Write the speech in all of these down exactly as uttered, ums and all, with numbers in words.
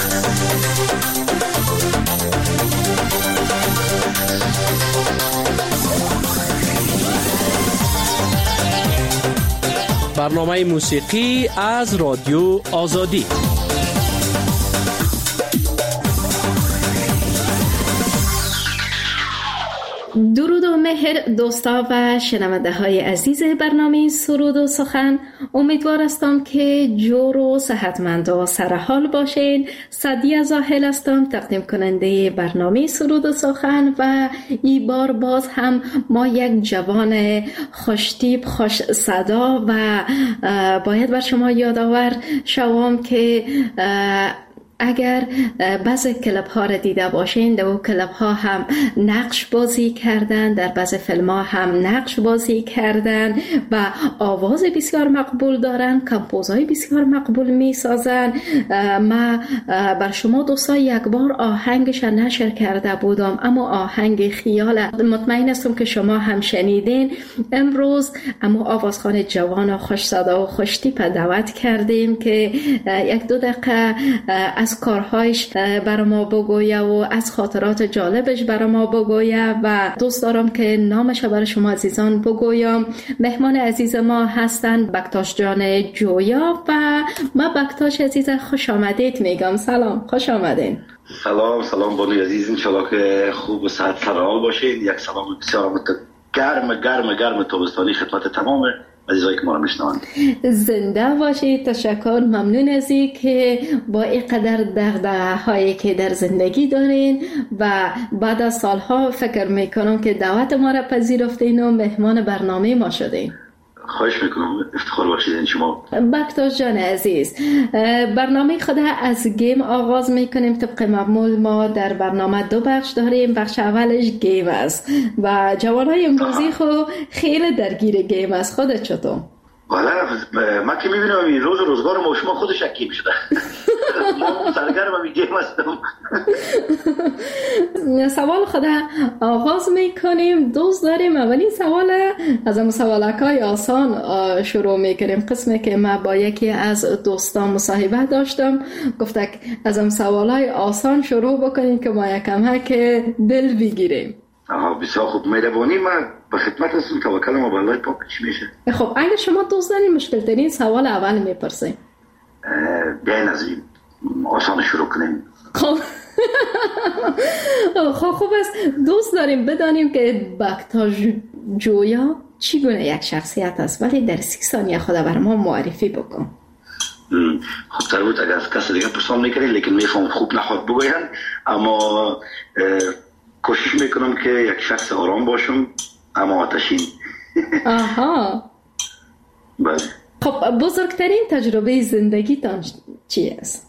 برنامه موسیقی از رادیو آزادی. درود و مهر دوستا و شنونده های عزیز برنامه سرود و سخن. امیدوار هستم که جور و صحتمند و سرحال باشین. سعدیه زاهل هستم، تقدیم کننده برنامه سرود و سخن، و این بار باز هم ما یک جوان خوشتیپ خوش صدا و باید بر شما یادآور شوم که اگر بعضی کلپ ها را دیده باشین، در کلپ ها هم نقش بازی کردن، در بعضی فیلم ها هم نقش بازی کردن و آواز بسیار مقبول دارن، کمپوزهای بسیار مقبول می سازن. ما بر شما دوستا یک بار آهنگش نشر کرده بودم، اما آهنگ خیال، مطمئن هستم که شما هم شنیدین. امروز اما آوازخوان جوان و خوش صدا و خوش تیپ دعوت کردیم که یک دو دقیقه از کارهایش برای ما بگویه و از خاطرات جالبش برای ما بگویه و دوست دارم که نامش برای شما عزیزان بگویم. مهمان عزیز ما هستن بکتاش جان جویا و ما بکتاش عزیز خوش آمدید میگم. سلام، خوش آمدین. سلام سلام بانوی عزیز، انشالله که خوب و صحت سرحال باشید. یک سلام بسیار گرم گرم گرم تابستانی خدمت تمام عزیزایی که ما رو میشنوند. زنده باشید. تشکر، ممنون از این که با اینقدر دغدغه هایی که در زندگی دارین و بعد از سالها فکر میکنم که دعوت ما را پذیرفتین و مهمان برنامه ما شدین. خواهش میکنم، افتخار بخشیدین شما. بکتاش جان عزیز، برنامه خود از گیم آغاز میکنیم. طبق معمول ما در برنامه دو بخش داریم. بخش اولش گیم است و جوانای امروزی خود خیلی درگیر گیم است. خودت چطور؟ والا من که میبینم این روز روزگار ما شما خودش اکیم شده. ما سرگرم هم گیم هستم. سوال خود آغاز میکنیم. دوست داریم اولین سوال از اون سوالکای آسان شروع میکنیم. قسمی که من با یکی از دوستان مصاحبه داشتم، گفته از اون سوالای آسان شروع بکنیم که ما یکم که دل بگیریم. آها بسیار خوب، مهربانی. من به خدمت هستم. توکل ما به الله پاک. چی میشه؟ خب اگه شما دوست دارین مشکل ترین سوال اول میپرسیم. بیاین از این آسان شروع کنیم. خب خب خوب است. دوست داریم بدانیم که بکتاش جویا چی گونه یک شخصیت است، ولی در سی ثانیه خود بر ما معرفی بکن. خب تر بود اگر از کسی دیگه پرسان میکنید، لیکن میفهم خوب نخواد بگوین، اما کوشش میکنم که یک شخص آرام باشم اما آتشین. آها. بله. خب بزرگترین تجربه زندگیتان چی است؟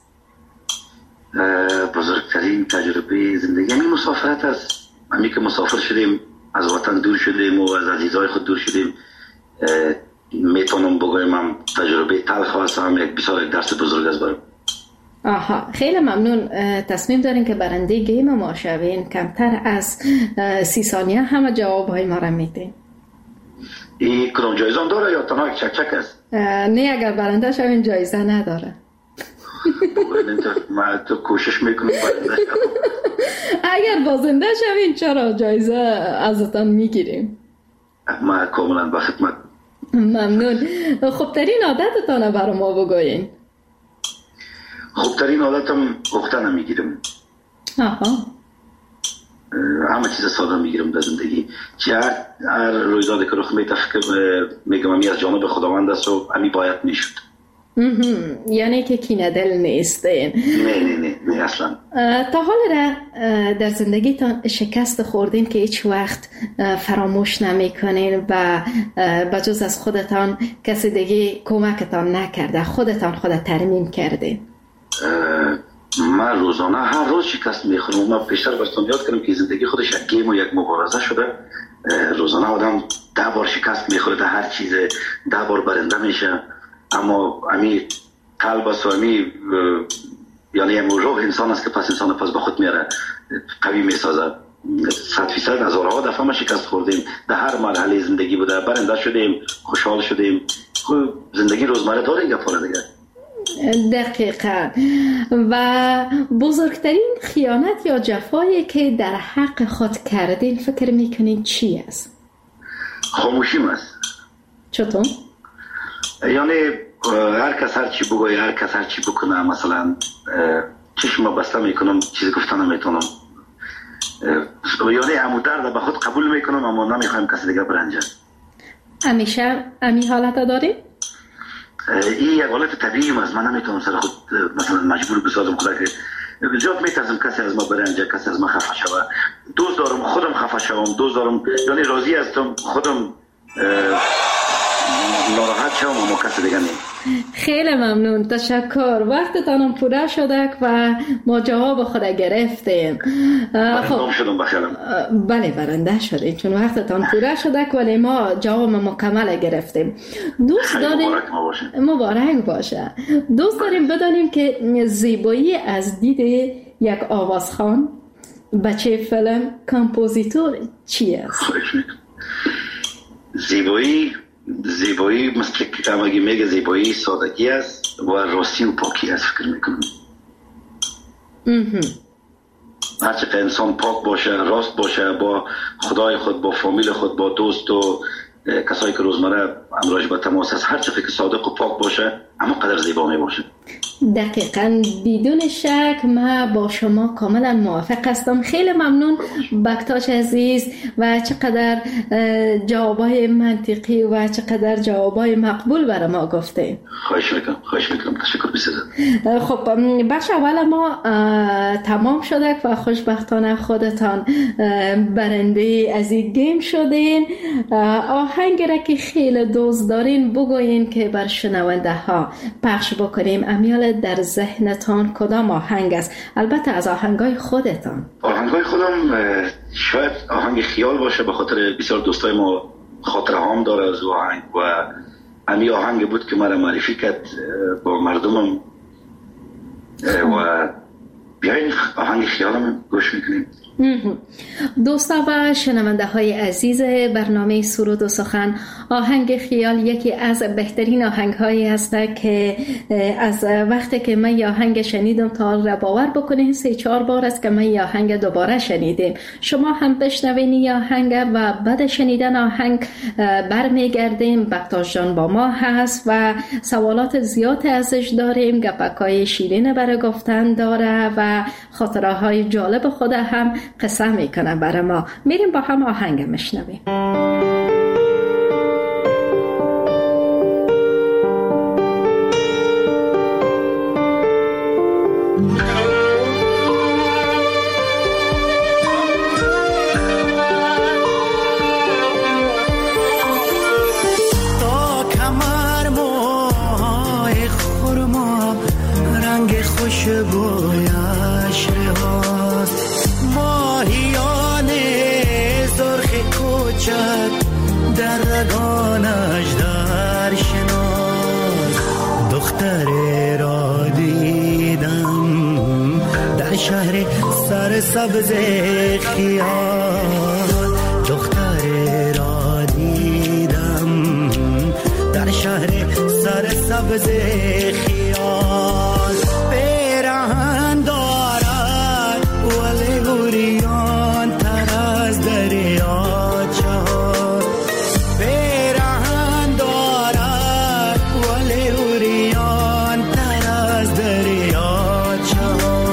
بزرگترین تجربه زندگی همین مسافرت است. همین که مسافر شدیم، از وطن دور شدیم و از عزیزای خود دور شدیم. میتونم بگویم هم تجربه تلخ است، هم یک بسیار یک درس بزرگ است برام. آها، خیلی ممنون. تصمیم دارین که برنده گیم ما شوین. کمتر از سی ثانیه همه جوابهای ما را میدین. این کدام جایزه هم داره یا تنها یک چک چک است؟ نه، اگر برنده شوین جایزه نداره. من تو کوشش میکنم برنده شوم. اگر بازنده شوین چرا جایزه ازتان میگیریم. من کاملا با خدمت. ممنون. خوبترین عادتتان برای ما بگوین. خوبترین عادتم اختن میگیرم. آها. همه چیز ساده میگیرم در زندگی. چه هر, هر رویدادی که رخ میده فکر میگم امی از جانب خداوند است و امی باید میشد. یعنی که کینه دل نیستین. نه نه نه نه اصلا. تا حال را در زندگیتان شکست خوردین که هیچ وقت فراموش نمیکنین و بجز از خودتان کسی دیگه کمکتان نکرده، خودتان خود ترمیم کردین؟ من روزانه هر روز شکست میخورم. من پیشتر برستان یاد کردم که زندگی خودش یک گیم و یک مبارزه شده. روزانه آدم ده بار شکست میخوره در هر چیز، ده بار برنده میشه، اما امی قلب است و امی یعنی امو روح انسان است که پس انسان پس به خود میاره، قوی میسازه. صد فیصد هزارها دفعه ما شکست خوردیم، در هر مرحله زندگی بوده، برنده شدیم، خوشحال شدیم. خب زندگی روزمره داره گفاره دیگه. دقیقاً. و بزرگترین خیانت یا جفایی که در حق خود کردین فکر میکنین چی است؟ خاموشیم است. چطور؟ یعنی هر کس هر چی بگوی، هر کس هر چی بکنه، مثلا چشم بسته میکنم، چیزی گفتن نمیتونم، یعنی امو درد به خود قبول میکنم اما نمیخوایم کسی دیگه برنجه. همیشه امی حالت داری؟ این یک حالت طبیعی است. من نمیتونم سر خود مثلا مجبور بسازم خدا که زیاد میترسم کسی از ما برنجه، کسی از ما خفه شوه. دوست دارم خودم خفه شوم، دوست دارم یعنی راضی هستم خودم ناراحت شوم اما کسی دیگه نیم. خیلی ممنون، تشکر. وقتتانم پوره شده و ما جواب خود گرفتیم. خب شدم بخیرم. بله برنده شدیم چون وقتتان پوره شده ولی ما جواب مکمل گرفتیم. دوست داریم مبارک ما باشه. مبارک باشه. دوست داریم بدانیم که زیبایی از دید یک آوازخوان، بچه فیلم، کامپوزیتور چی است؟ زیبایی زیبایی مثل که اگه میگه زیبایی سادگی است و راستی و پاکی است فکر میکنم. هرچه که انسان پاک باشه، راست باشه با خدای خود، با فامیل خود، با دوست و کسایی که روزمره امراج به تماس است، هرچه که صادق و پاک باشه اما قدر زیبا می باشه. دقیقاً، بدون شک ما با شما کاملا موافق هستم. خیلی ممنون بکتاش عزیز و چقدر جوابای منطقی و چقدر جوابای مقبول برای ما گفتین. خواهش میکنم خواهش میکنم تشکر بسیار. خب بخش اول ما تمام شده و خوشبختانه خودتان برنده از این گیم شدین. آهنگی را که خیلی دوست دارین بگوین که بر شنونده ها پخش بکنیم. امیال در ذهنتان کدام آهنگ است؟ البته از آهنگای خودتان. آهنگای خودم شاید آهنگ خیال باشه، به خاطر بسیار دوستای ما خاطره هام داره از آهنگ و امی آهنگ بود که مرا معرفی کرد با مردمم و بیاین آهنگ خیالم گوش میکنیم. دوستا و شنونده های عزیز برنامه سرود و سخن، آهنگ خیال یکی از بهترین آهنگ هایی هست که از وقتی که من یه آهنگ شنیدم تا را باور بکنین سه چهار بار است که من یه آهنگ دوباره شنیدیم. شما هم بشنوین یه آهنگ و بعد شنیدن آهنگ برمیگردیم. بکتاش جان با ما هست و سوالات زیاد ازش داریم، گپکای شیرین برای گفتن داره و خاطره های جالب خود هم قصه میکنه برای ما. میریم با هم آهنگ میشنویم. تا کمر موهای خرما رنگ خوشبویش رهاست، ماهیان زرخ کوچک در رگانش در شناس، دختر را دیدم در شهر سرسبز خیال، دختر را دیدم در شهر سرسبز خیال، پیراهن دارد ولی گریان تر از دریا چهار، پیراهن دارد ولی گریان تر از دریا چهار.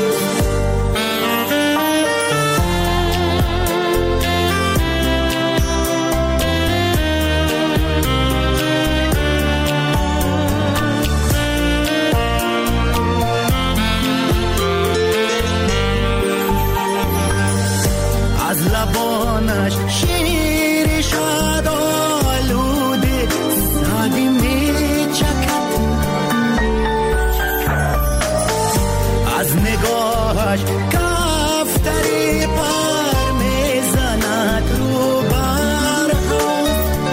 از لبانش شیر شد آلوده سادی می چکد، از نگاهش کفتری پر می زند رو برخواد،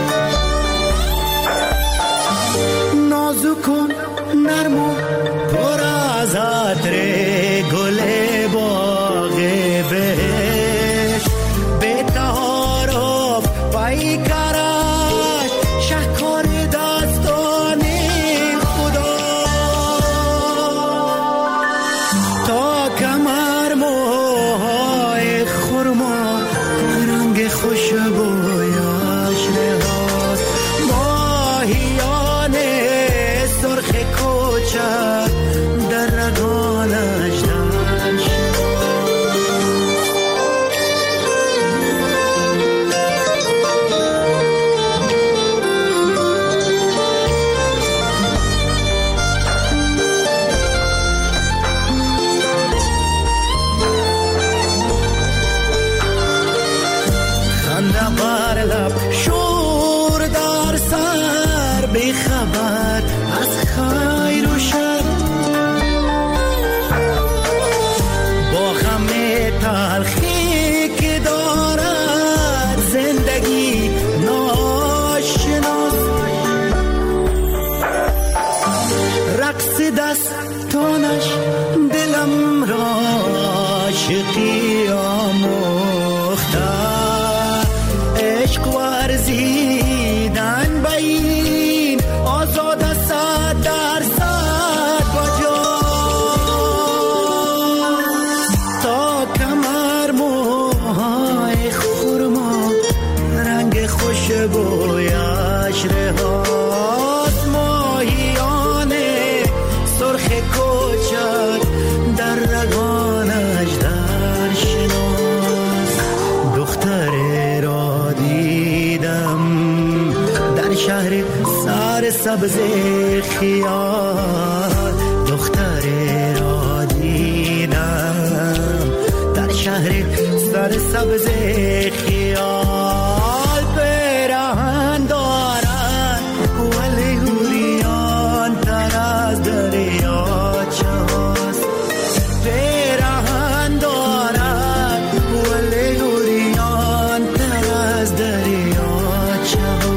نازک و نرم و پر از عطر گل باغ بهشت، به تعارف پیکرش شهکار دستان خدا، کمر موهای خرما رنگ خوشبویش نهاد، ماهیان سرخ کوچک در رگانش داشت. بر لب شور در سر بی خبر از خیر و شر، با غم تلخی که دارد زندگی ناشناس، رقص دستانش دلم را عاشقی آموخته، عشق ورزیدن به این آزاد صد در صد بجا، تا کمر موهای خرما رنگ خوشبویش رهاد، ماهیان سرخ کوچک در رگانش در شناس. دختر شهر سر سبز خیال، دختر را دیدم در شهر سر سبز خیال، پیراهن دارد ولی اوریان تر از دریاچه هاست، پیراهن دارد ولی اوریان تر از دریاچه هاست.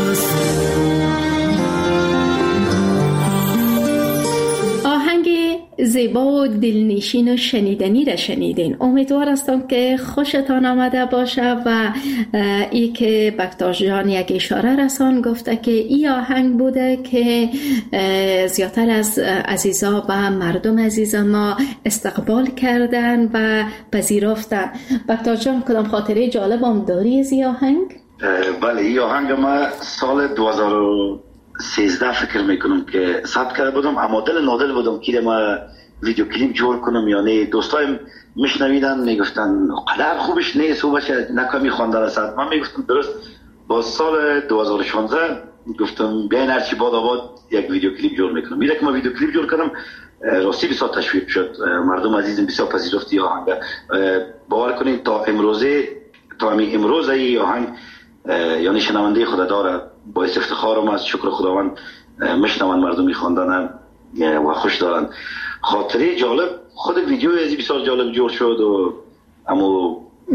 زیبا و دلنشین و شنیدنی را شنیدین. امیدوار هستم که خوشتان آمده باشه و ای که بکتاش جان یک اشاره رسان گفته که ای آهنگ بوده که زیادتر از عزیزا و مردم عزیز ما استقبال کردن و پذیرفتن. بکتاش جان کدام خاطره جالب هم داری از ای آهنگ؟ بله، ای آهنگ ما سال دو هزار و سیزده فکر میکنم که ثبت کرده بودم، اما دل نادل بودم که ما ویدیو کلیپ جور کنم. یعنی دوستایم میشنویدن میگفتن قدر خوبش نیست و باشه نکمی خوانده رسد. من میگفتم درست. با سال دو هزار و شانزده گفتم بیاین هرچی باد آباد یک ویدیو کلیپ جور میکنم. میره که ما ویدیو کلیپ جور کردم، راستی بسیار تشویق شد، مردم عزیزم بسیار پذیرفتی آهنگ. باور کنید تا امروزه تا همین امروز ای آهنگ یعنی شنونده خدا داره. باعث افتخارم است، شکر خداوند میشنون مردم میخواندن و خوش دارن. خاطره جالب خود ویدیو ازی بسیار جالب جور شد و اما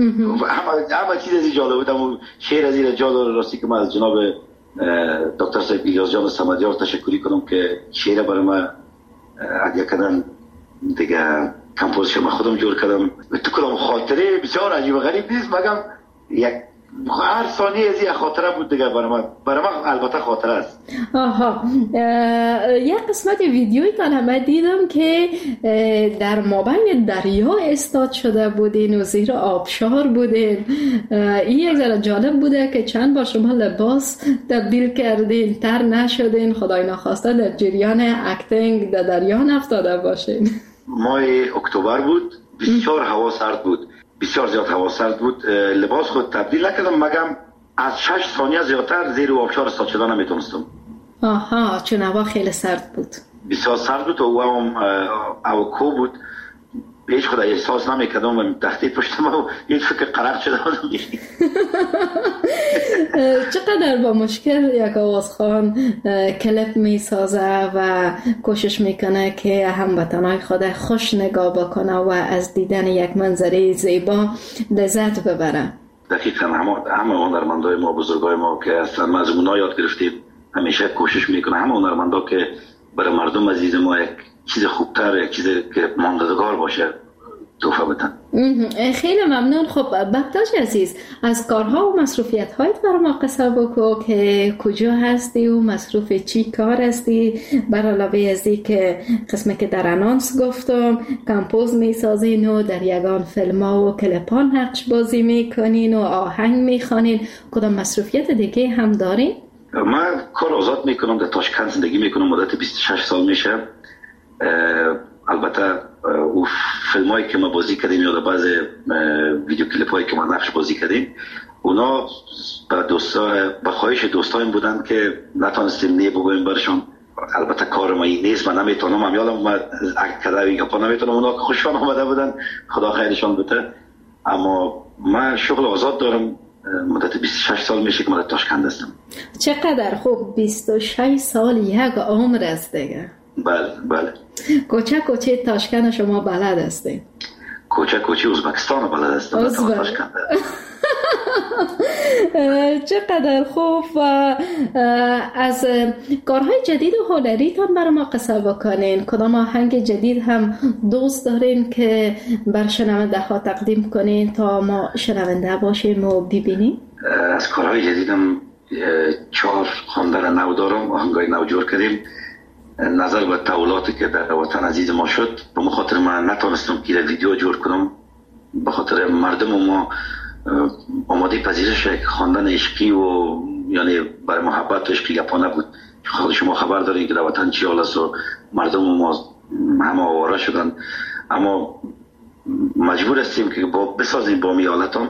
همه چیز ازی جالب بود. اما شعر ازی را جالب راستی که من از جناب دکتر صاحب الیاس جان صمدیار تشکری کنم که شعر برای من اگه کردن دیگه کمپوزیشن من خودم جور کردم. تو کدام خاطره بسیار عجیب و غریب نیست، مگم یک هر ثانیه از یک خاطره بود دیگه برای من. برای من البته خاطره است. آها، یک قسمت ویدیویی که من دیدم که در مابین دریا استاد شده بودین و زیر آبشار بودین. این یک ذره جالب بوده که چند بار شما لباس تبدیل کردین، تر نشدین، خدای نخواسته در جریان اکتینگ در دریا نفتاده باشین. ماه اکتبر بود، بسیار هوا سرد بود، بسیار زیاد هوا سرد بود. لباس خود تبدیل نکردم، مگم از شش ثانیه زیادتر زیر آبشار استاد شدن نمیتونستم. آها، چون هوا خیلی سرد بود. بسیار سرد بود و هم اوکو بود. هیچ خود احساس نمیکردم و تحت پشتم و یک فکر قرار شده بودم. چقدر با مشکل یک آوازخوان کلیپ میسازه و کوشش میکنه که هموطنای خود خوش نگاه بکنه و از دیدن یک منظره زیبا لذت ببره. دقیقاً همه هنرمندای ما، بزرگای ما که اصلا ما از اونا یاد گرفتیم، همیشه کوشش میکنه همه هنرمندا که برای مردم عزیز ما یک چیز خوبتر، یک چیز که ماندگار باشه تحفه بدن. خیلی ممنون. خب بکتاژ عزیز، از کارها و مسئولیت هایت برای ما قصه بگو که کجا هستی و مصروف چی کار هستی، بر علاوه از این که قسمی که در انانس گفتم کمپوز میسازین و در یگان فیلم ها و کلیپا نقش بازی میکنین و آهنگ میخوانین، کدام مسئولیت دیگه هم دارین؟ من کار آزاد میکنم، در تاشکند زندگی میکنم، مدت بیست و شش سال میشه. البته او فیلم هایی که ما بازی کردیم یا بعض ویدیو کلیپ هایی که ما نقش بازی کردیم اونا به دوستا به خواهش دوستایم بودن که نتونستیم نه بگویم برشون. البته کار ما این نیست، من نمیتونم، من یادم ما اکت کردم یا پا نمیتونم، اونا که خوششان آمده بودن خدا خیرشان بده. اما من شغل آزاد دارم، مدت بیست و شش سال میشه که مدت تاشکند هستم. چقدر خوب، بیست و شش سال یک عمر است دیگه. بله بله. کوچه کوچه تاشکند شما بلد هستید؟ کوچه کوچه ازبکستان بلد هستم. تاشکند. چقدر خوب. و از کارهای جدید و هنریتان برای ما قصه بکنین، کدام آهنگ جدید هم دوست دارین که بر شنونده ها تقدیم کنین تا ما شنونده باشیم و ببینیم؟ از کارهای جدیدم چهار خواندن نو دارم، آهنگای نو جور کردیم. نظر به تحولاتی که در وطن عزیز ما شد، به خاطر من نتونستم که ویدیو جور کنم، به خاطر مردم ما آماده پذیرش خواندن عشقی و یعنی برای محبت و عشقی گپا نبود. خود شما خبر دارین که در وطن چی حال است و مردم ما همه آواره شدن، اما مجبور هستیم که با بسازیم با می حالتان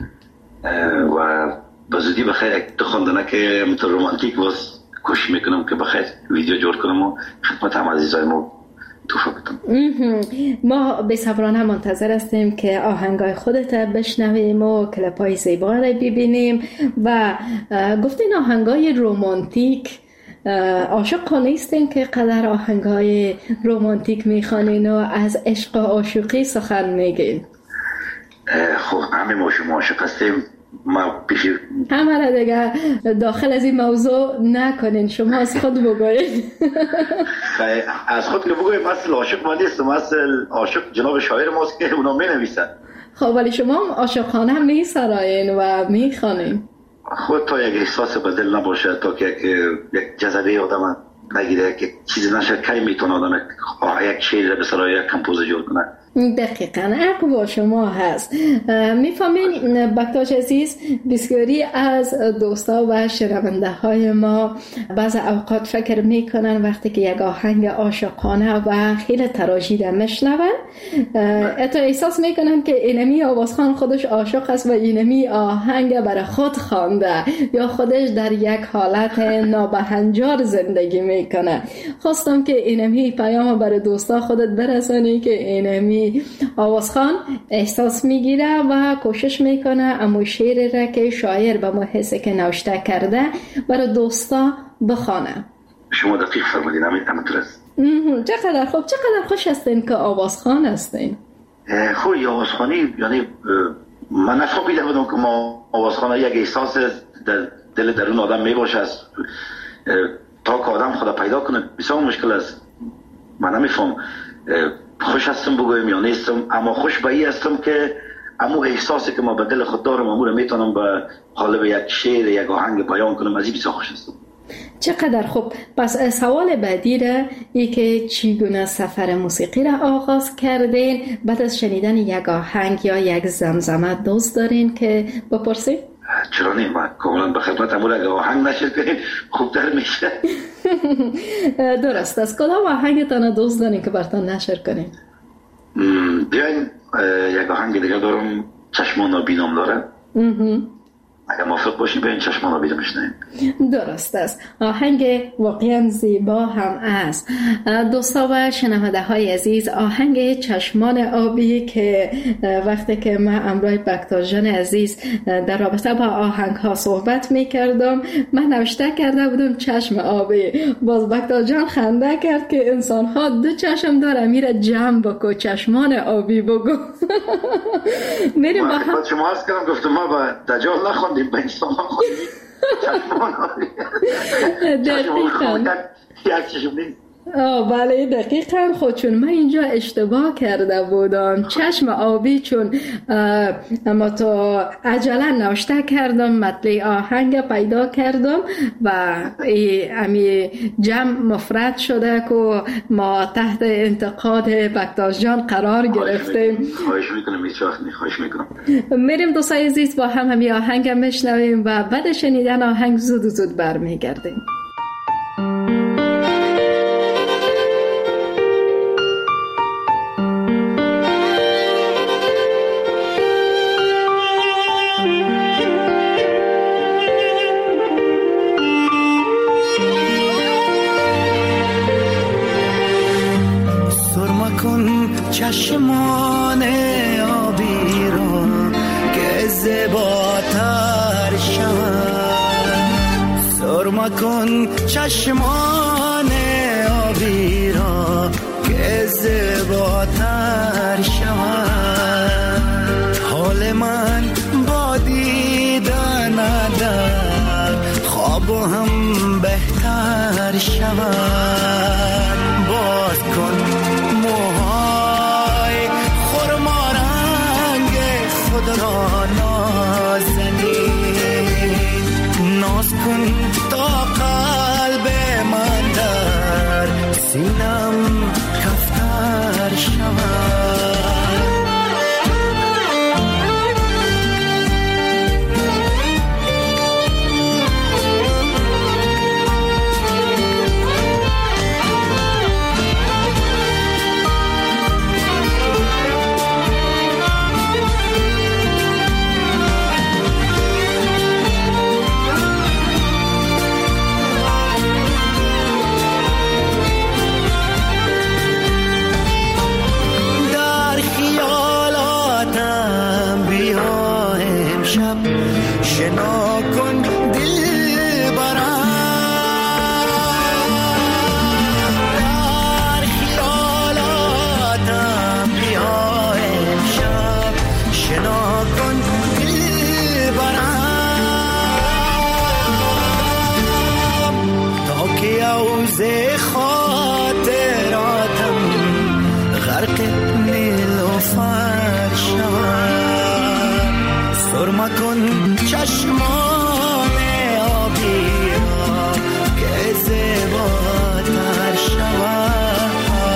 و به زودی بخیر یک دو خواندنه که مثل رومانتیک باز کوشش میکنم که بخیر ویدیو جور کنم و خدمت هم عزیزای ما توفیق بدم. ما بی‌صبرانه منتظر هستیم که آهنگای خودت بشنویم و کلیپای زیبا رو ببینیم. و گفتین آهنگای رومانتیک، عاشق نیستین که قدر آهنگای رومانتیک میخوانین و از عشق و عاشقی سخن میگین؟ خب همه ما شما عاشق هستیم، ما پیشی همه را دیگه داخل از این موضوع نکنین، شما از خود بگوین. از خود که بگویم اصل عاشق ما نیستم، اصل عاشق جناب شاعر ماست که اونا می نویسن. خب ولی شما عاشقانه هم می سراین و می خوانین. خود تا یک احساس بدل نباشه، تا که یک جذبه آدم نگیره که چیزی نشه، کی میتونه آدم یک شعر به سرای یک کمپوز جور کنه. دقیقاً حق با شما هست. میفهمین بکتاژ عزیز، بسیاری از دوستا و شنونده های ما بعض اوقات فکر میکنن وقتی که یک آهنگ عاشقانه و خیلی تراژیده میشنون، حتی احساس میکنن که اینمی آوازخوان خودش عاشق است و اینمی آهنگ برای خود خوانده یا خودش در یک حالت نابهنجار زندگی میکنه. خواستم که اینمی پیام برای دوستا خودت برسانی که اینمی آوازخوان احساس میگیره و کوشش میکنه اما شعر را که شاعر به ما حسی که نوشته کرده برای دوستا بخوانه. شما دقیق فرمودین، همینطور است. چقدر خوب، چقدر خوش هستین که آوازخوان هستین. خب آوازخوانی یعنی من نفهمیده بودم که ما آوازخوان یک احساس در دل درون آدم میباشه، تا که آدم خدا پیدا کنه بسیار مشکل است. من نمیفهم خوش هستم بگویم یا نیستم، اما خوش به این هستم که امو احساسی که ما به دل خود دارم امو رو میتونم به قالب یک شعر یک آهنگ بیان کنم، از این بسیار خوش هستم. چقدر خوب. پس سوال بعدی را ای که چگونه سفر موسیقی را آغاز کردین؟ بعد از شنیدن یک آهنگ یا یک زمزمه دوست دارین که بپرسید؟ چرا نه، من کاملا به خدمت امو را آهنگ نشر کنیم خوبتر میشه. درست است. کدام آهنگتان دوست دارین که براتون نشر کنیم؟ بیاین یک آهنگ دیگه دارم، چشمان آبی نام داره. اگر موافق باشین بیاین چشمان آبی رو بشنویم. درست است. آهنگ واقعا زیبا هم است. دوستا و شنونده های عزیز، آهنگ چشمان آبی که وقتی که من امروز بکتاژ جان عزیز در رابطه با آهنگ ها صحبت می کردم، من نوشته کرده بودم چشم آبی، باز بکتاژ جان خنده کرد که انسان ها دو چشم داره، میره جمع بکو چشمان آبی بگو. میریم با هم. شما هست کردم گفتم ما با دجال نخوندیم، به انسان خوندیم چشمان آبی. دقیقاً. یک چشم نیست. آه بله دقیقاً. خود چون من اینجا اشتباه کرده بودم، چشم آبی، چون اما تو عجله نوشته کردم مطلع آهنگ پیدا کردم و امی جمع مفرد شده که ما تحت انتقاد بکتاش جان قرار گرفتیم. خواهش میکنم هیچ وقت نی خواهش میکنم. میریم دوستای عزیز با هم همی آهنگ میشنویم و بعد شنیدن آهنگ زود زود برمیگردیم. چشمان آبی را که زیباتر شود، سرما کن چشمان آبی را که زیباتر شود. حال من با دیدن در خواب هم بهتر شود. باز کن را نازنین، ناز کن تا قلب من در سینم کفتر شود. شنا کن دل برم، در خیالاتم بیا امشب. شنا کن دل برم تا که عوض خاطراتم غرق نیلوفر شود. سرما کن چشمان آبی را که زیباتر شود.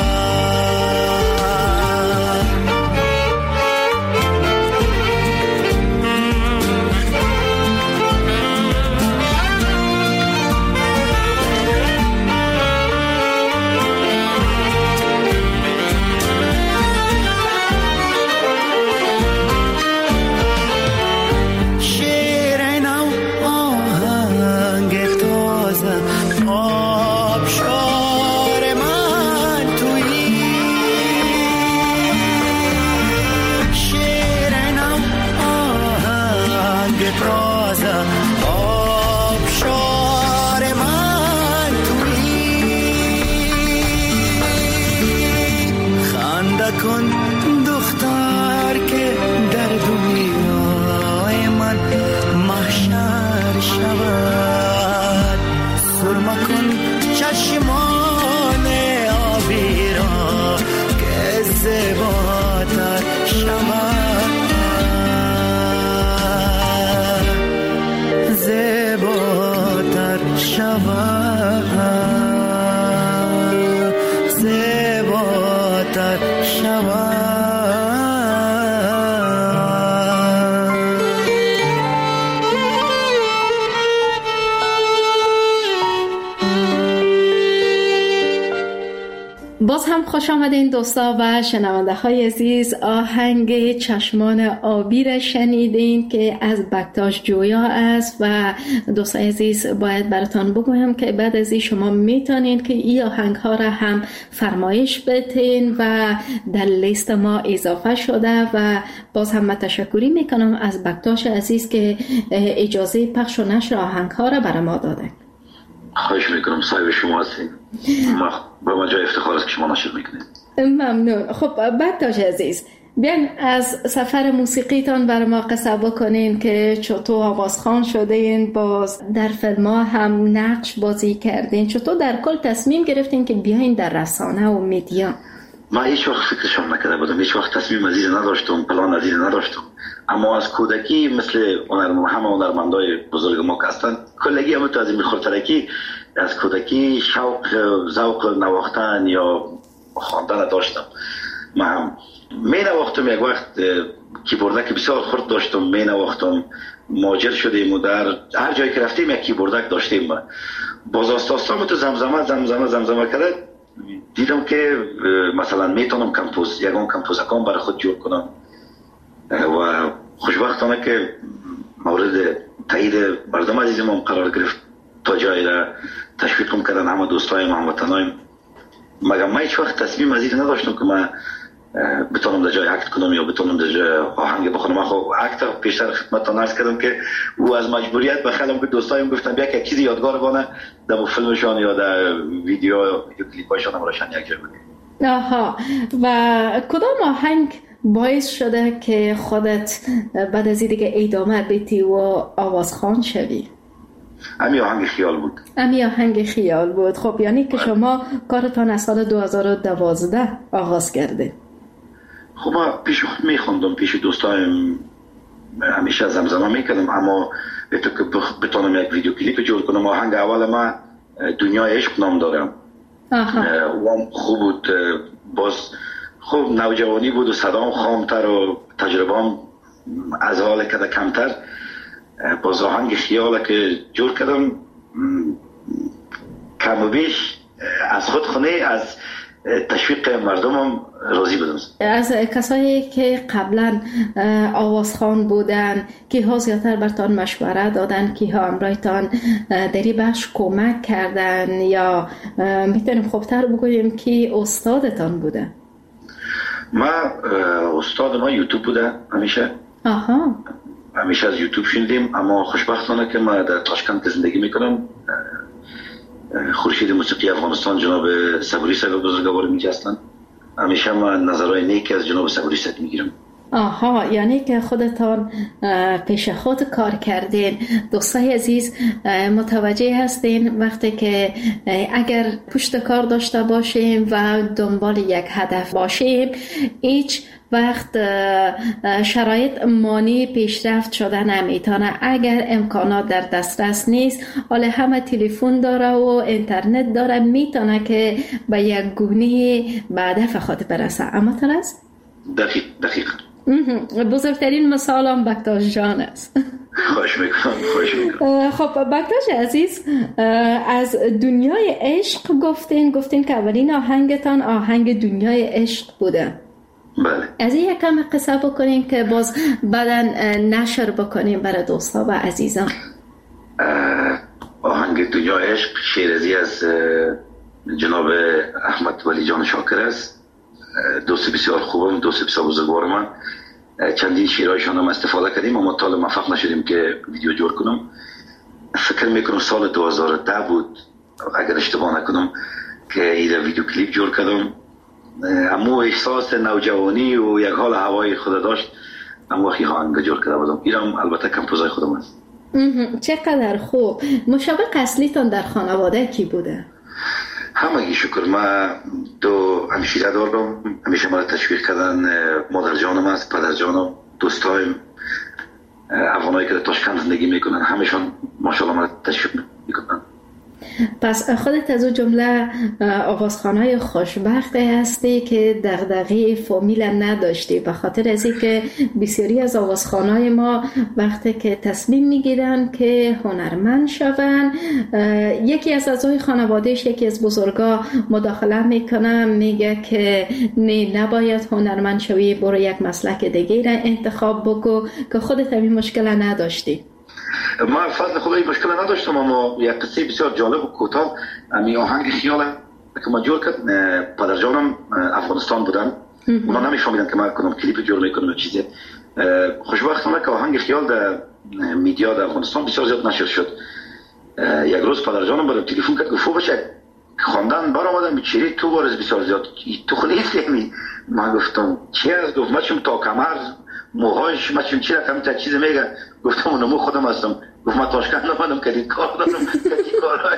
کن دختر که در دنیای من محشر شود. سرما کن چشمان آبی را که زیباتر شود. زیباتر شود. زیباتر شود. باز هم خوش آمدین دوستا و شنونده های عزیز. آهنگ چشمان آبی را شنیدین که از بکتاش جویا است و دوستای عزیز باید براتان بگویم که بعد از این شما میتونین که این آهنگ ها را هم فرمایش بدین و در لیست ما اضافه شده و باز هم تشکری میکنم از بکتاش عزیز که اجازه پخش و نشر آهنگ ها را برای ما داده. خواهش میکنم، صاحب شما هستین. ما با ما جای افتخار است که شما نشر میکنید. ممنون. خب بکتاش عزیز، بیاین از سفر موسیقیتان بر ما قصه بکنین که چطور آوازخوان شدین، باز در فیلم ها هم نقش بازی کردین، چطور در کل تصمیم گرفتین که بیاین در رسانه و میدیا؟ من هیچ وقت فکرشم نکرده بودم، هیچ وقت تصمیم عزیز نداشتم، پلان عزیز نداشتم، اما از کودکی مثل هنرمند همه هنرمندای بزرگ ما که هستن کلگی هم تو از این خورترکی از کودکی شوق ذوق نواختن یا خواندن داشتم. من می نواختم، یک وقت کیبوردک بسیار خرد داشتم، می نواختم، ماجر شدیم و در هر جایی که رفتیم یک کیبوردک داشتیم. باز آستاستام تو زمزمه زمزمه زمزمه کرد دیدم که مثلا میتونم کمپوز یگان کمپوزکان برای خود جور کنم و خوشبختانه که مورد تایید مردم عزیزم قرار گرفت، تا جایی را تشویقم کردن همه دوستایم هموطنایم. مگر من هیچ وقت تصمیم عزیز نداشتم که من بتونم در جای اکت کنم یا بتونم در جای آهنگ بخونم. من خب اکتر پیشتر خدمتتان عرض کردم که او از مجبوریت بخلم که دوستایم گفتم یک یک چیزی یادگار بانه در فیلمشان یا در ویدیو ویدیو کلیپاشان هم راشن یک جای بودیم. آها، و کدام آهنگ باعث شده که خودت بعد از دیگه ادامه بدی و آوازخوان شوی؟ امی آهنگ خیال بود. امی آهنگ خیال بود. خب یعنی که شما کارتان از سال دو هزار و دوازده آغاز کرده. خب من پیش خود میخوندم، پیش دوستایم همیشه زمزمه میکردم، اما به تو که بتونم یک ویدیو کلیپ جور کنم. آهنگ اول من دنیای عشق نام دارم. و خوب بود، باز خوب نوجوانی بود و صدام خامتر و تجربه‌ام از حال کده کمتر. باز آهنگ خیاله که جور کردم کم و بیش از خود خونه از تشویق مردمم راضی بودم. از کسایی که قبلا آوازخوان بودن که ها زیادتر برتان مشوره دادن، که ها امرایتان دری بخش کمک کردن، یا میتونیم خوبتر بگوییم که استادتان بوده؟ ما استاد ما یوتیوب بوده همیشه. آها، همیشه از یوتیوب شنیدیم، اما خوشبختانه که ما در تاشکند زندگی میکنم. خورشید موسیقی افغانستان جناب صبوری صاحب بزرگوار میگه هستن، همیشه ما نظرهای نیک از جناب صبوری صاحب میگیرم. آها، یعنی که خودتان پیش خود کار کردین. دوستای عزیز متوجه هستین وقتی که اگر پشت کار داشته باشیم و دنبال یک هدف باشیم، هیچ وقت شرایط مانی پیشرفت شده نمیتونه. اگر امکانات در دسترس نیست، حالا همه تلفن داره و اینترنت داره، میتونه که به یک گونه به هدف خود برسه. اما ترست؟ دقیق دقیق بزرگترین مثال هم بکتاش جان است. خوش میکنم خوش میکنم. خب بکتاش عزیز، از دنیای عشق گفتین گفتین که اولین آهنگتان آهنگ دنیای عشق بوده. بله. از این یکم قصه بکنین که باز بعدن نشر بکنیم برای دوستا و عزیزان. آهنگ دنیای عشق شیرازی از جناب احمد ولی جان شاکر است، دوست بسیار خوبم، دوست بسیار بزرگوار من. چندین شیرهایشان هم استفاده کردیم اما تا موفق نشدیم که ویدیو جور کنم. فکر میکنم سال دو هزار و ده بود اگر اشتباه نکنم که ایده ویدیو کلیپ جور کردم. اما احساس نوجوانی و یک حال هوای خود داشت، اما وقتی آهنگ جور کرده بودم. اینم البته کمپوزای خودم است. چقدر خوب. مشابه اصلیتان در خانواده کی بوده؟ همگی شکر. من دو همشیره دارم، همیشه ما تشویق کردن. مادر جانم است، پدر جانم، دوستایم افغانایی که در تاشکند زندگی میکنن همشون ماشاءالله ما تشویق میکنن. پس خودت از اون جمله آوازخوانای خوشبخت هستی که دغدغه فامیل نداشتی، به خاطر از اینکه بسیاری از آوازخوانای ما وقتی که تصمیم میگیرن که هنرمند شون، یکی از اعضای خانوادهش، یکی از بزرگا مداخله میکنه، میگه که نه نباید هنرمند شوی، برو یک مسلک دیگه را انتخاب بکو، که خودت همین مشکل نداشتی. من فضل خدا این مشکل نداشتم، اما یک قصه بسیار جالب و کوتاه. امی آهنگ خیال که ما جور کرد، پدر جانم افغانستان بودن، اونا نمیفهمیدن که ما کنم کلیپ جور میکنم و چیزی. خوشبختانه که آهنگ خیال در میدیا در افغانستان بسیار زیاد نشر شد. یک روز پدر جانم برام تلفن کرد، گفت بچه خواندن برآمدن چیری تو بارز بسیار زیاد تو خلیفی همی من گفتم چی از گفت؟ من چون تا کمر موهاش من چون چی رقم تا چیز میگه. گفتم اونمو خودم هستم. گفت من تاشکند آمدم که کار دارم که کارهای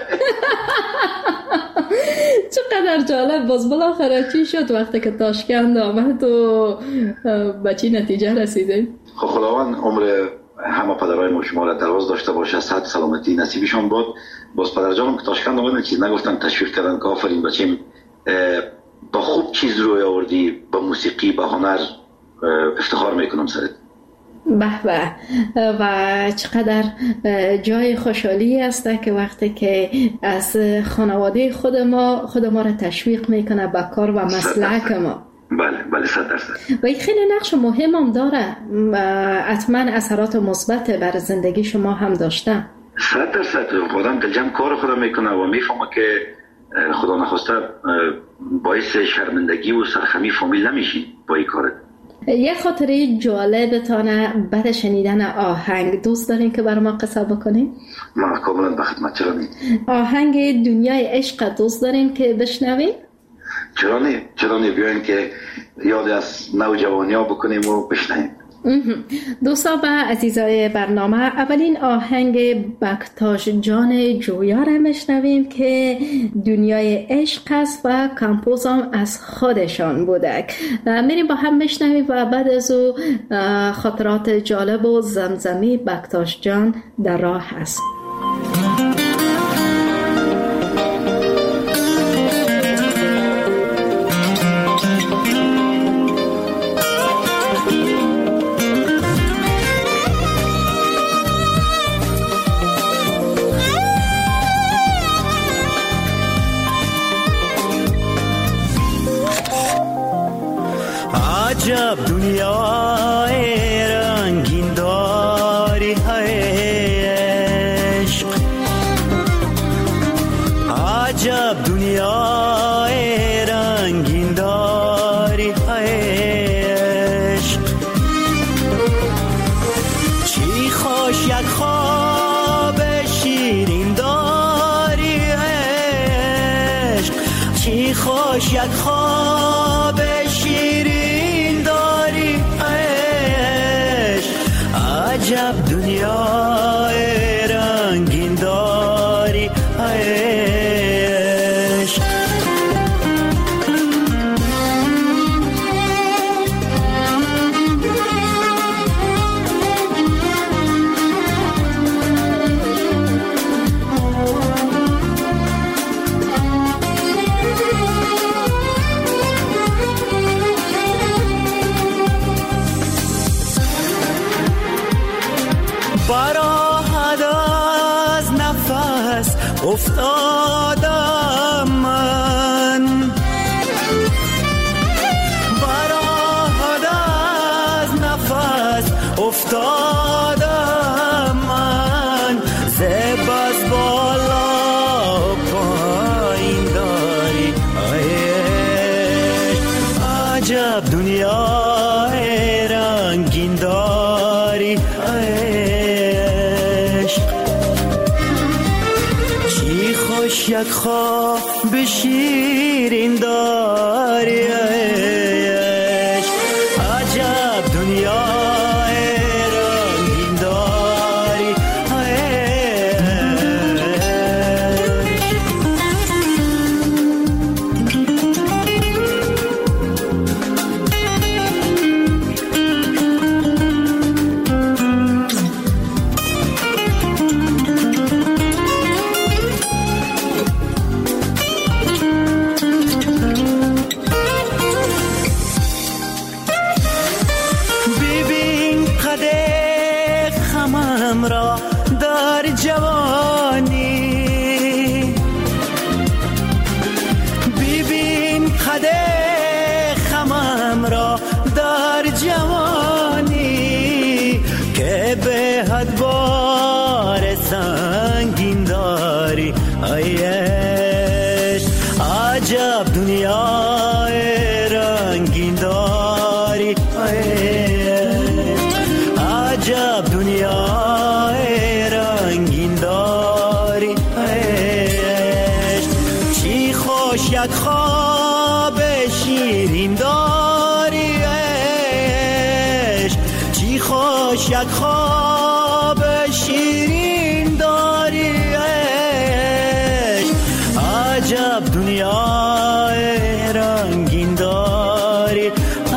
چقدر جالب. باز بالاخره چی شد وقتی که تاشکند آمد و به چی نتیجه رسیده؟ خب خداوند عمر همه پدرای ما شما را دراز داشته باشه، صحت سلامتی نصیبشون بود. باز پدر جانم که تاشکند آمدن چیز نگفتن، تشویق کردن که آفرین بچیم با خوب چیز روی آوردی، با موسیقی با هنر افتخار میکنم سرت. به به. و چقدر جای خوشحالی است که وقتی که از خانواده خود ما خود ما را تشویق میکنه به کار و مسلک ما. بله بله صد درصد. و این خیلی نقش مهم هم داره، حتما اثرات مثبت بر زندگی شما هم داشته. صد درصد. آدم دلجم کار خودم میکنه و میفهمه که خدا نخواسته باعث شرمندگی و سرخمی فامیل نمیشین با این کارت. یه خاطره جالبتانه بعد شنیدن آهنگ دوست دارین که برای ما قصه بکنین؟ ما کاملا به خدمت. چرا نی؟ آهنگ دنیای عشق دوست دارین که بشنوین؟ چرا نی؟ چرا نی؟ بیاین که یاد از نوجوانی ها بکنیم و بشنویم. دوستان و عزیزای برنامه، اولین آهنگ بکتاش جان جویا را میشنویم که دنیای عشق است و کمپوز هم از خودشان بوده. میریم با هم میشنویم و بعد از او خاطرات جالب و زمزمی بکتاش جان در راه است. عجب دنیای رنگین داری عشق، عجب دنیای رنگین داری عشق. چی خوش یک خواب شیرین داری عشق، چی خوش یک خواب شیرین داری عشق. عجب دنیای رنگین داری عشق. براحت از نفس افتادم من، براحت از نفس افتادم من. زب از بالا پایین داری عجب دنیای رنگین داری یک خواب شیرین داری عشق. عجب دنیای رنگین داری را در جوانی، ببین قد خمم را در جوانی که به حد بار سنگین داری عشق. عجب دنیای رنگین داری عشق. عجب دنیای رنگین داری عشق. چی خوش یک خواب شیرین داری باش یک خواب شیرین داری عجب دنیای رنگین داری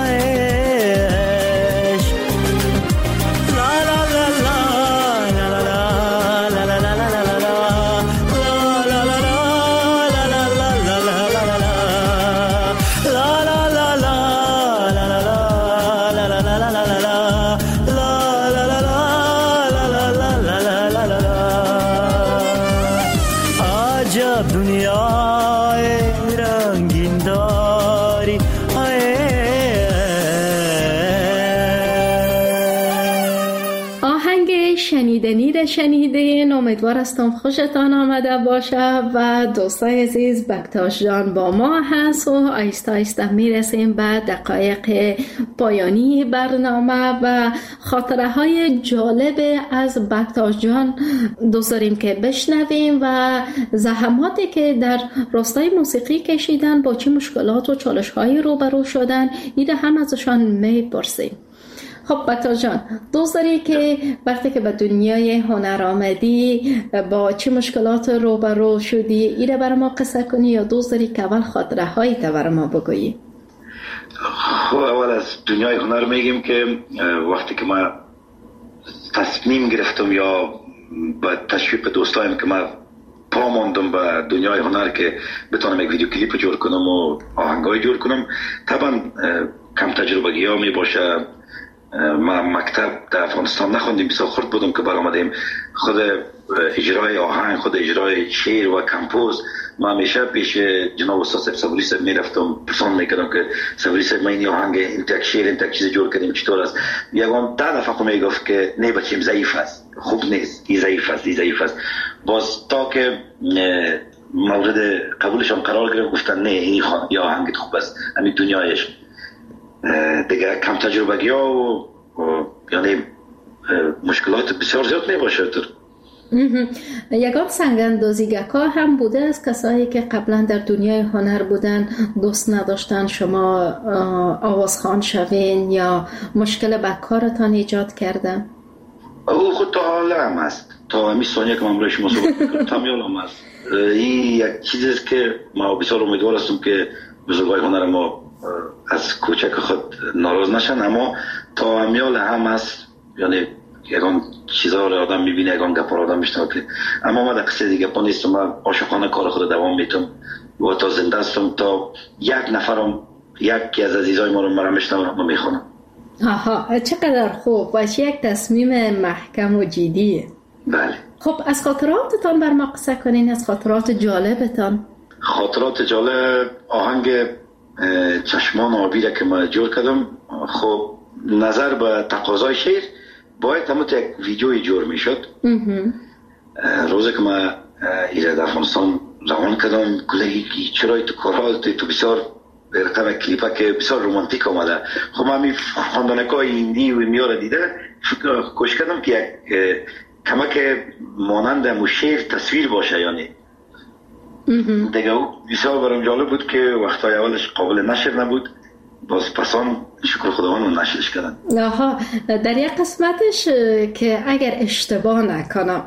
شنیدنی را شنیدین. امیدوار هستم خوشتان آمده باشه و دوستای عزیز بکتاش جان با ما هست و آیسته آیسته میرسیم به دقایق پایانی برنامه و خاطره های جالب از بکتاش جان دوست داریم که بشنویم و زحماتی که در راستای موسیقی کشیدن، با چه مشکلات و چالش های روبرو شدن، ایده هم ازشان میپرسیم. خب بکتاش جان، دوست داری که وقتی که به دنیای هنر آمدی با چه مشکلات روبرو شدی ایره برای ما قصه کنی یا دوست داری که اول خاطره هایی تا برای ما بگویی؟ خب اول از دنیای هنر میگیم که وقتی که ما تصمیم گرفتم یا با تشویق دوستایم که ما پا ماندم به دنیای هنر که بتونم یک ویدیو کلیپ جور کنم و آهنگای جور کنم، طبعا کم تجربگی ها می باشه. ما مکتب در افغانستان نخوندیم، بسیار خرد بودم که برآمدیم. خود اجرای آهنگ، خود اجرای شعر و کمپوز ما همیشه پیش جناب استاد صبوری صاحب میرفتم، پرسان میکردم که صبوری صاحب ما این آهنگ این تک شعر این تک چیز جور کردیم چطور است؟ یگان ده دفعه میگفت که نه بچیم ضعیف است، خوب نیست، این ضعیف است، این ضعیف است. باز تا که مورد قبولشان قرار گرفت گفتن نه این آهنگ خوب است، همین دنیایش دیگه کم تجربگی ها و, و یعنی مشکلات بسیار زیاد نباشه. یگان سنگ‌اندازیگرها هم بوده از کسایی که قبلا در دنیای هنر بودن دوست نداشتن شما آوازخوان شوین یا مشکل به کارتان ایجاد کردن؟ او خود تا حالا هم هست، تا همی ثانیه که من برای شما صحبت میکنم تا همی هم هست. این یک چیزی است که ما بسیار امیدوار هستم که بزرگای هنر ما از کوچک خود ناراض نشن، اما تا همیال هم هست. یعنی یکان چیزها رو آدم میبینه، یکان گپا رو آدم میشنوه که اما ما در قصه دیگه پا نیستم. من عاشقانه کار خود دوام میتم و تا زنده هستم تا یک نفرم یکی از عزیزای ما رو مرا میشنوه ما میخونم. آها، چقدر خوب و چه یک تصمیم محکم و جدیه. بله. خب از خاطراتتان بر ما قصه کنین، از خاطرات جالبتان. خاطرات جالب آهنگ چشمان آبی را که ما جور کردم. خب نظر به تقاضای شعر باید همون یک ویدیوی جور می شد. روزی که ما ایره در افغانستان روان کردم گله چرای تو کارال تو بسیار رقم کلیپه که بسیار رومانتیک آمده. خب من می خواندانکای ایندی و میاره دیده کوشش کردم که یک کمک مانند مو شعر تصویر باشه. یعنی دیگه بسیار برام جالب بود که وقتای اولش قابل نشر نبود، باز پسان شکر خداوند نشرش کردن. آها، در یک قسمتش که اگر اشتباه نکنم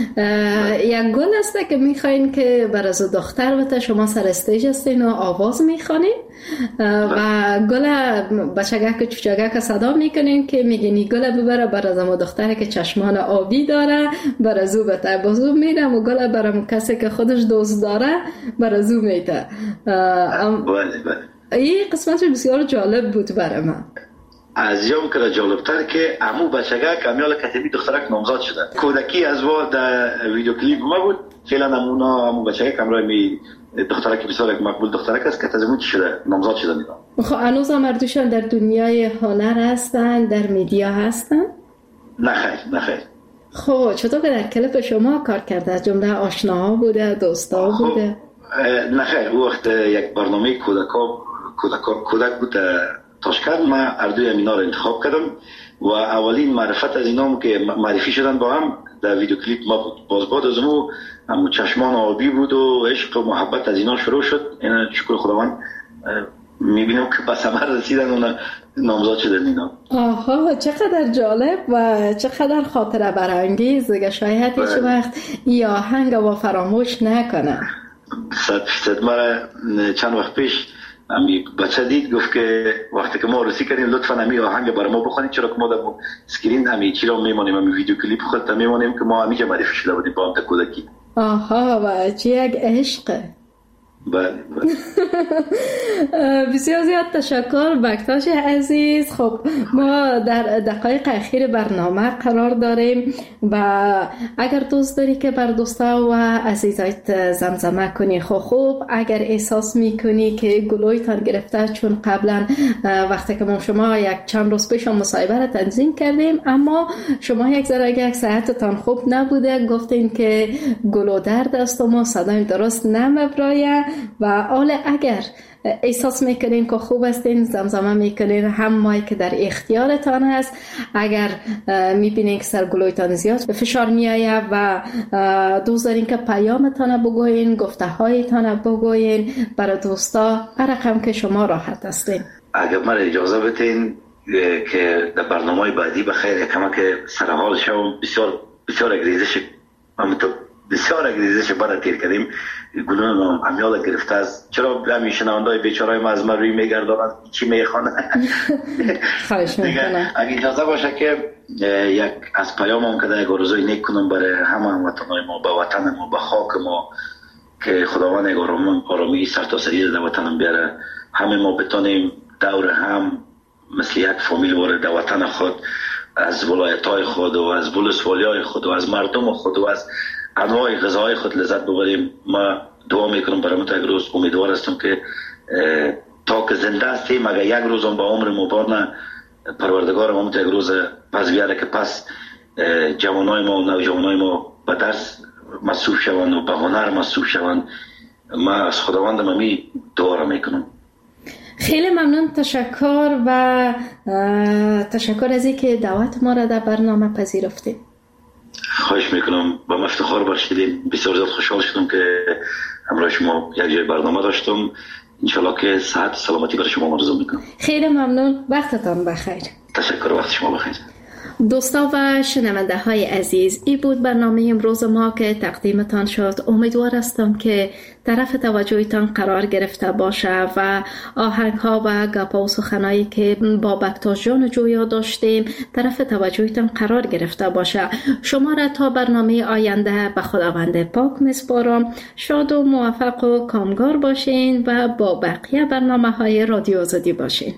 یک گل است که میخواین که بر از دختر بته شما سر استیج هستین و آواز میخوانین و گل بچگک چوچگک صدا میکنین که میگین گل ببره بر از ما دختره که چشمان آبی داره بر از او بته، بازو میدم و گل برام کسی که خودش دوست داره بر از او میته. بله بله، این قسمت بسیار جالب بود برای من. از یام که جالبتر که امو بچگک امیال کتبی دخترک نامزاد شده. کودکی از وا در ویدیو کلیپ ما بود. فعلا نمونا امو بچگک امرای می دخترک بسیار یک مقبول دخترک است که تزمون چی شده نامزاد شده میدم. خب هنوز مردوشان در دنیای هنر هستن، در میدیا هستن؟ نه خیر نه خیر. خب چطور که در کلیپ شما کار کرده؟ از جمله آشناها بوده، دوستا بوده؟ نه خیر، او وقت یک برنامه کودکا کودک کودک بود تاشکند. ما اردوی امینا رو انتخاب کردم و اولین معرفت از اینام که معرفی شدن با هم در ویدیو کلیپ ما بود. باز بعد از اون همون چشمان آبی بود و عشق و محبت از اینا شروع شد. این شکر خداوند میبینیم که به ثمر رسیدن اونا نامزاد شدن اینا. آها چقدر جالب و چقدر خاطره برانگیز دیگه. شاید هیچ وقت این آهنگ و فراموش نکنه. صد فیصد. من چند وقت پیش امی بچه دید گفت که وقتی که ما عروسی کردیم لطفا امی آهنگ برای ما بخونید، چرا که ما در اسکرین امی چی را میمانیم، امی ویدیو کلیپ خودتا میمانیم که ما همیشه معرفی شده بودیم با هم تا کودکی. آها و چی یک عشقه. بله بله. بسیار زیاد تشکر بکتاش عزیز. خب ما در دقایق اخیر برنامه قرار داریم و اگر دوست داری که بر دوستا و عزیزایت زمزمه کنی خب خوب، اگر احساس میکنی که گلویتان گرفته، چون قبلا وقتی که ما شما یک چند روز پیش مصاحبه را تنظیم کردیم اما شما یک ذره یک صحتتان خوب نبوده، گفتین که گلو درد است و ما صدای درست نمیبرایه و حالا اگر احساس میکنین که خوب هستین زمزمه میکنین، هم مایی که در اختیارتان هست. اگر میبینین که سرگلویتان زیاد به فشار میایه و دوست دارین که پیامتان بگوین، گفته هایتان بگوین برای دوستا، رقم که شما راحت هستین. اگر من اجازه بتین که در برنامه بعدی بخیر کما که سرحال شوم، بسیار بسیار اگریزش همونطور بسیار اگریزش برای تیر کردیم، گلون امیال گرفته است. چرا همین شنوندای بیچارهای ما از من روی میگردانند چی میخوانه؟ خواهش میکنم اگه اجازه باشه که یک از پیامم که در یک آرزوی نیک کنم برای همه هموطنهای ما، به وطن ما، به خاک ما، که خداوند یک آرامی سرتاسری در وطنم بیاره، همه ما بتونیم دور هم مثل یک فامیل وارد وطن خود، از ولایت‌های خود و از ولسوالی‌های خود و از مردم خود و از انواع غذاهای خود لذت ببریم. ما دعا میکنم برای مت یک روز، امیدوار هستم که تا که زنده هستیم، اگر یک روز هم با عمر مبارن پروردگار ما مت یک روز پس بیاره که پس جوانای ما و نوجوانای ما به درس مصروف شوند و به هنر مصروف شوند. ما از خداوندم امی دعا را میکنم. خیلی ممنون، تشکر و تشکر از اینکه دعوت ما را در برنامه پذیرفتید. خواهش میکنم، با افتخار باشیدیم. بسیار زیاد خوشحال شدم که همراه شما یک جای برنامه داشتم. انشالله که صحت و سلامتی برای شما آرزو میکنم. خیلی ممنون، وقتتان بخیر. تشکر، وقت شما بخیر. دوستا و شنونده های عزیز، این بود برنامه امروز ما که تقدیمتان شد. امیدوار هستم که طرف توجهتان قرار گرفته باشه و آهنگ ها و گپا و سخنایی که با بکتاش جان جویا داشتیم طرف توجهتان قرار گرفته باشه. شما را تا برنامه آینده به خداوند پاک میسپارم. شاد و موفق و کامگار باشین و با بقیه برنامه های رادیو آزادی باشین.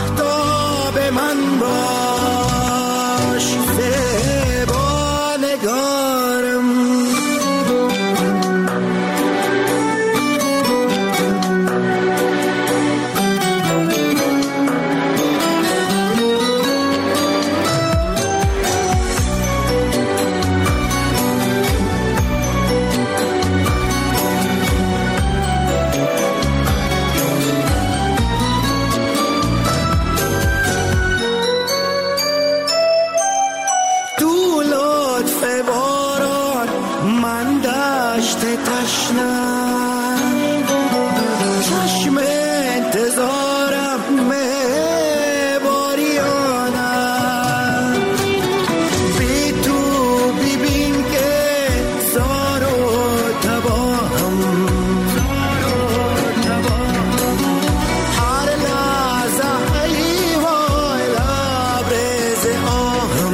مهتاب من باش، زیبا نگاه تشنه چشم انتظارم میباریانم بی تو ببین که زار و تباهم هر لحظه ای وای لبریز آهم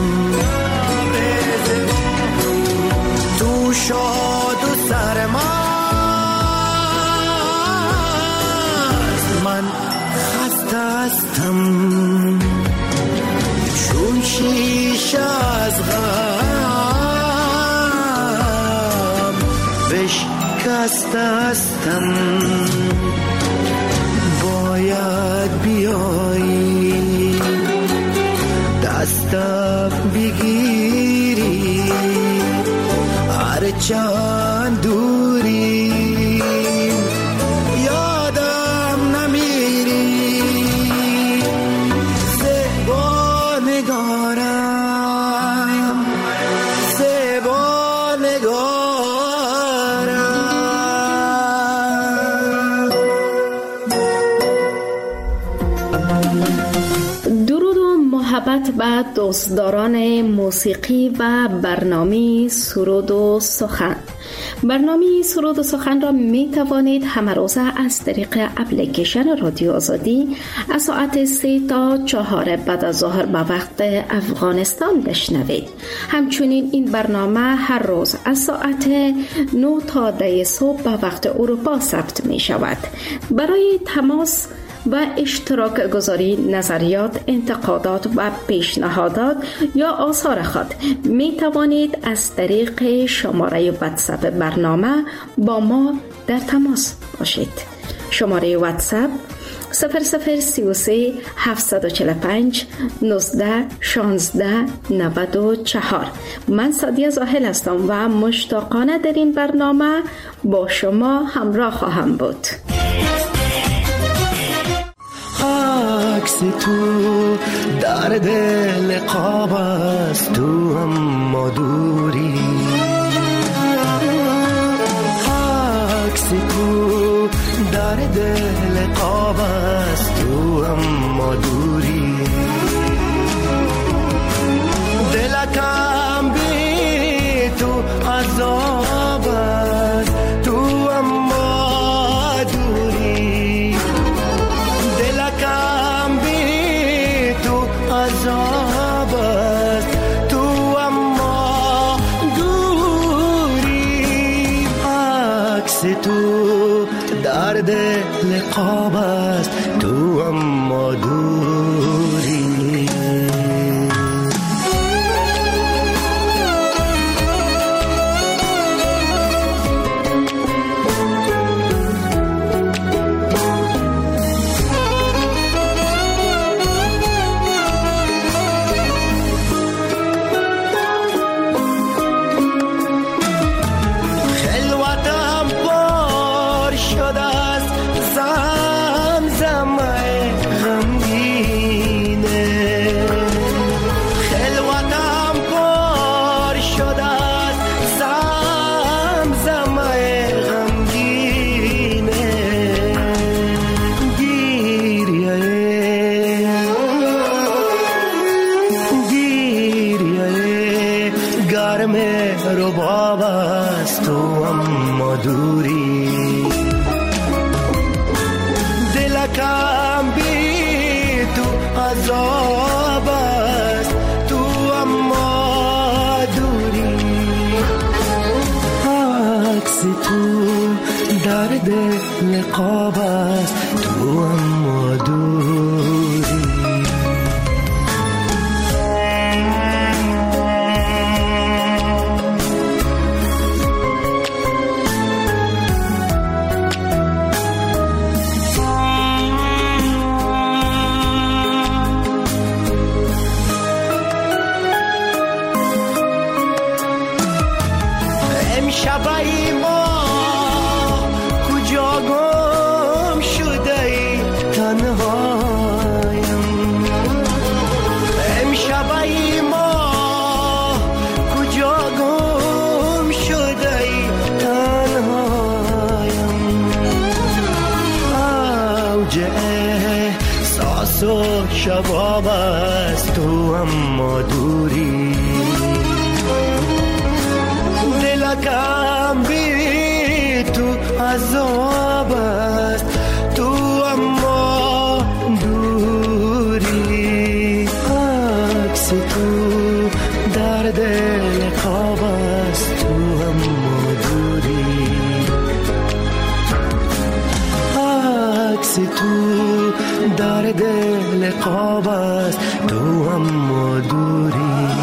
تو شاد و سرمست من خسته هستم چون شیشه از غم بشکسته هستم باید بیایی دستم بگیری هرچند دوری یادم نمیری زیبا نگارم زیبا نگارم. درود و محبت به دوستداران موسیقی و برنامه سرود و سخن. برنامه سرود و سخن را می توانید همه روزه از طریق اپلیکیشن رادیو آزادی از ساعت سه تا چهار بعد از ظهر به وقت افغانستان بشنوید. همچنین این برنامه هر روز از ساعت نه تا ده صبح به وقت اروپا ثبت می شود. برای تماس و اشتراک گذاری نظریات، انتقادات و پیشنهادات یا آثار خود می توانید از طریق شماره واتساپ برنامه با ما در تماس باشید. شماره واتساپ صفر صفر سی و سه هفتصد و چهل و پنج نوزده شانزده نود و چهار. من سادیه زاهل هستم و مشتاقانه در این برنامه با شما همراه خواهم بود. عکس تو در دل قاب است تو اما دوری عکس تو در دل قاب است تو اما دوری دلکم بی تو عذاب است تو اما دوری دلکم بی تو عذاب است تو اما دوری عکس تو در دل قاب است تو اما دوری رباب است تو اما دوری دلکم بی تو عذاب است تو اما دوری عکس تو در دل قاب است تو اما دوری شبای ما کجا گم شده ای تنها شباب است تو اما دوری دلکم بی تو عذاب است تو اما دوری عکس تو در دل خواب است تو اما دوری عکس تو در دل خواب است تو اما دوری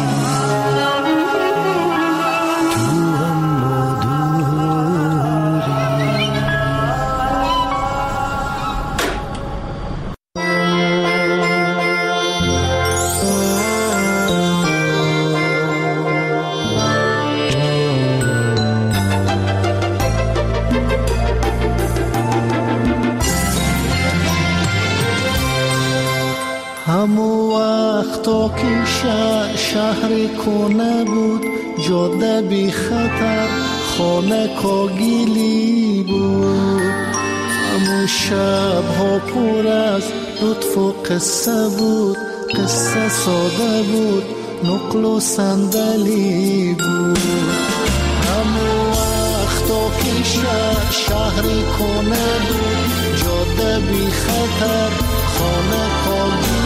شهر کنه بود جاده بی خطر خانه کاگیلی بود همون شب ها پر از لطف و قصه بود قصه ساده بود نقل و صندلی بود همون وقتا که شهر شهری کنه بود جاده بی خطر خانه کاگیلی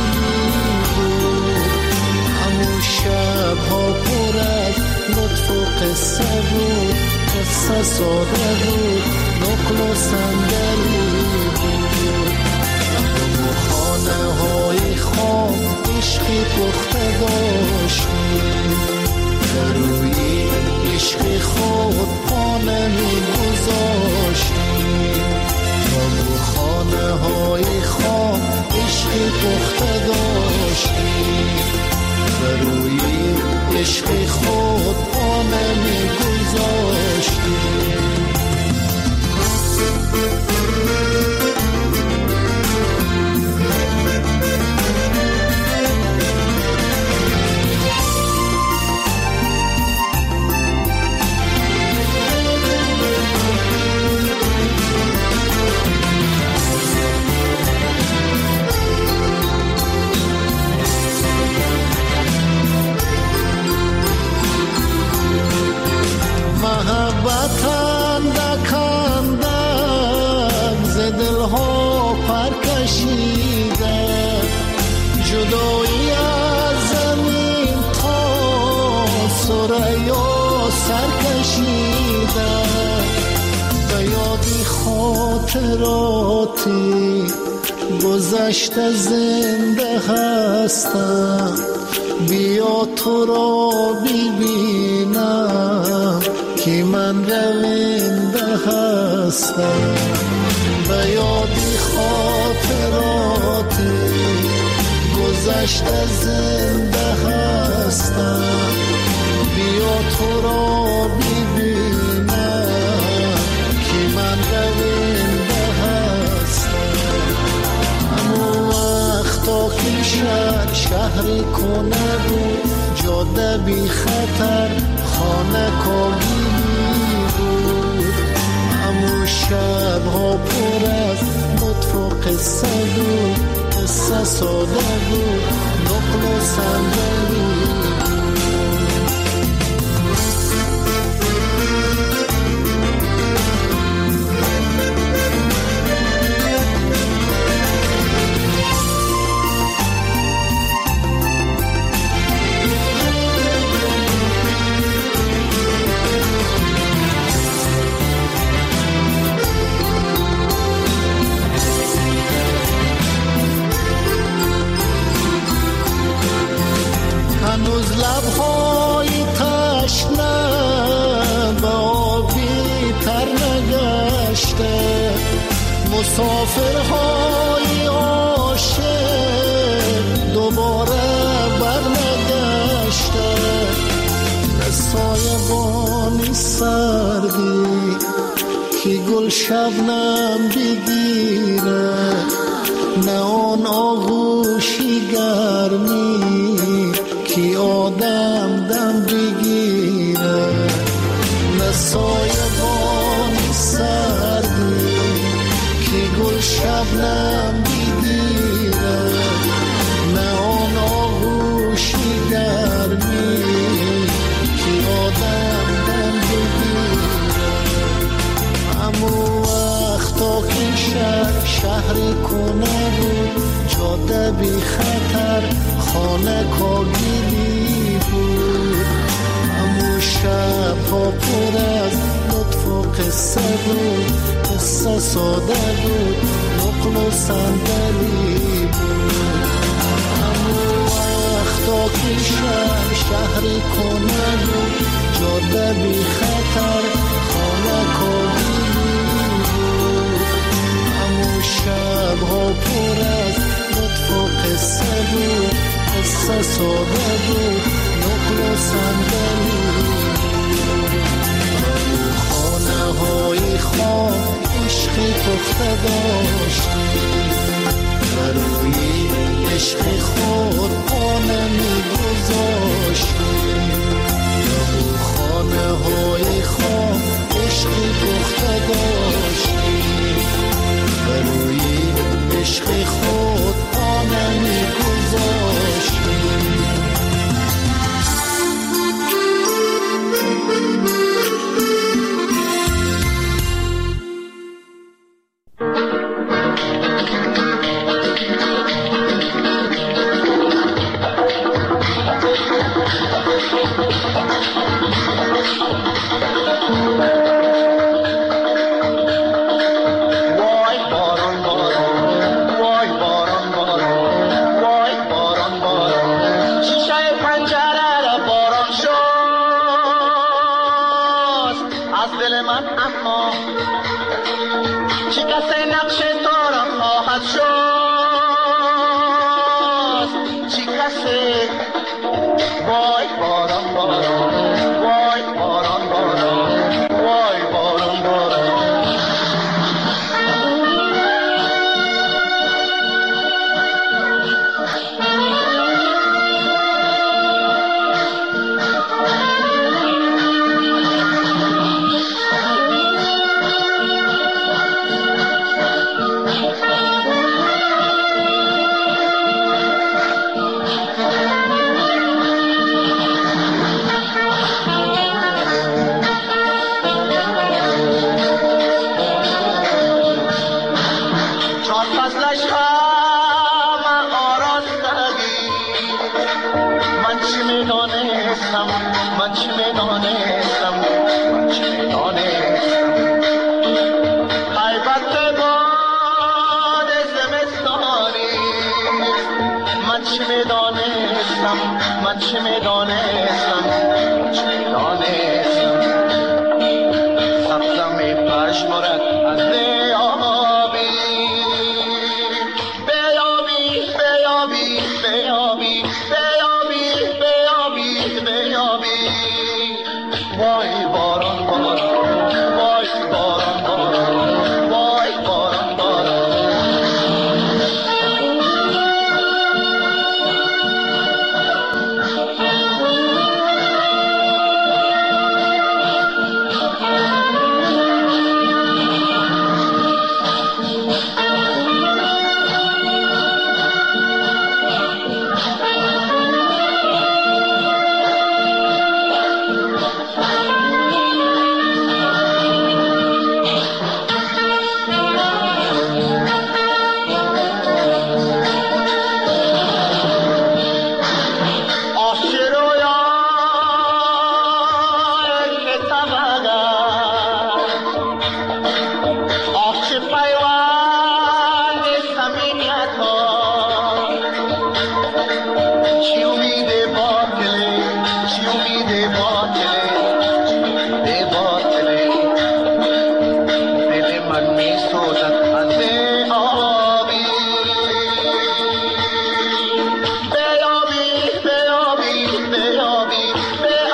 شب ها پر از لطف و قصه بود قصه ساده بود نقل و صندلی بود و خانه های خام عشقی پخته داشتیم در روی عشق خود پانه می گذاشتیم و خانه های خام عشقی پخته داشتیم روی عشق خود پانه می گذاشتیم وطن دکندم ز دلها پر کشیده جدایی از زمین تا ثریا سر کشیده به یادی خاطراتی گذشته زنده هستم بیا تو را ببینم که من رونده هستم به یادی خاطراتی گذشته زنده هستم بیا تو را ببینم که من رونده هستم همون وقتا که شهر شهری کنه بود جاده بی خطر خانه کاگیلی بود همون شب ها پر از لطف و قصه بود قصه ساده بود نقل و صندلی هنوز لبهای تشنه به آبی تر نگشته مسافرهای عاشق دوباره برنگشته نه سایبانی سردی که گل شبنم بگیره نه آن آغوشی گرمی که آدم دم بگیره نه سایبانی سردی که گل شبنم بگیره شهری کنه بود، جاده بی خطر، خانه کاگیلی بود. همون شب ها پر از لطف و قصه بود، قصه ساده بود، نقل و صندلی بود. همون وقتا که شهر شهری کنه بود، جاده بی خطر، خانه کاگیلی بود. همون شب ها پر از لطف و قصه بود، قصه ساده بود، نقل و صندلی بود. همون خانه های خام عشقی پخته داشتی، بروی عشق خود آنه می گذاشتی. همون خانه های خام عشقی پخته داشتی، بروی عشق خود آنه می گذاشتی.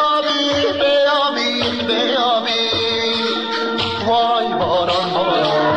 وای باران باران